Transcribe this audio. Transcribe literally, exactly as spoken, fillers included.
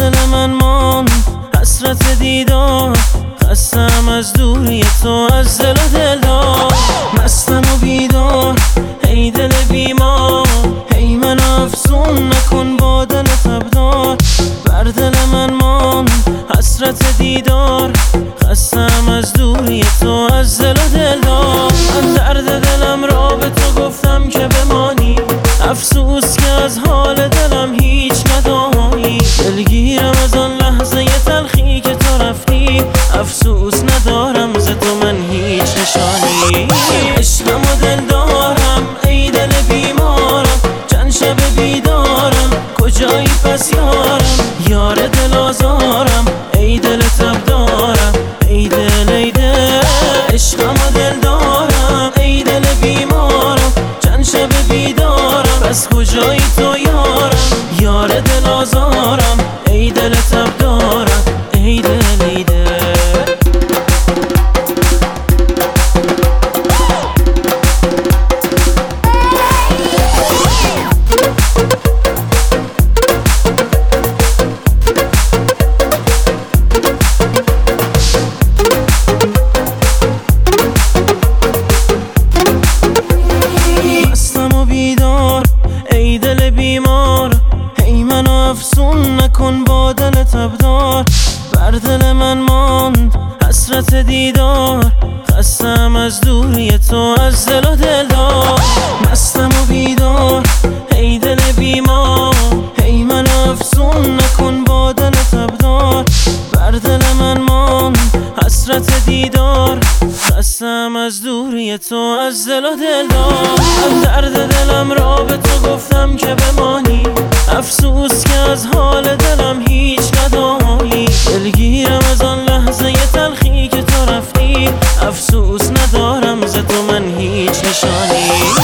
دل من مان حسرت دیدار، خستم از دوری تو از دل و دلدار. مستم و بیدار ای دل بیمار، ای من افسون نکن با دل تبدار. بر دل من مان حسرت دیدار، خستم از دوری تو از دل و دلدار. من درد دلم را به تو گفتم که بمانی، افسوس که از حال دلم هیچ ندانی. دلگیرم از آن لحظه تلخی که تو رفتی، افسوس ندارم ز تو من هیچ نشانی. عشقم و دل دارم ای دل بیمارم، چند شب بیدارم کجایی پس یارم. یار دل آزارم ای دل تبدارم، ای دل ای دل. عشقم و دل دارم ای دل بیمارم، چند شب بیدارم پس کجایی تو یارم. یار دل آزارم ای دل تبدارم، ای دل ای دل. ای دل بیمار ای منو افسون نکن با دل تبدار. بر دل من ماند حسرت دیدار، خستم از دوری تو از دل و دلدار. مستم و بیدار ای دل بیمار، ای منو افسون نکن با دل تبدار. بر دل من ماند حسرت دیدار، خستم از دوری تو از دل و دلدار. من درد دلم را به تو گفتم که بمانی، افسوس که از حال دلم هیچ ندانی. دلگیرم از آن لحظه تلخی که تو رفتی، افسوس ندارم ز تو من هیچ نشانی.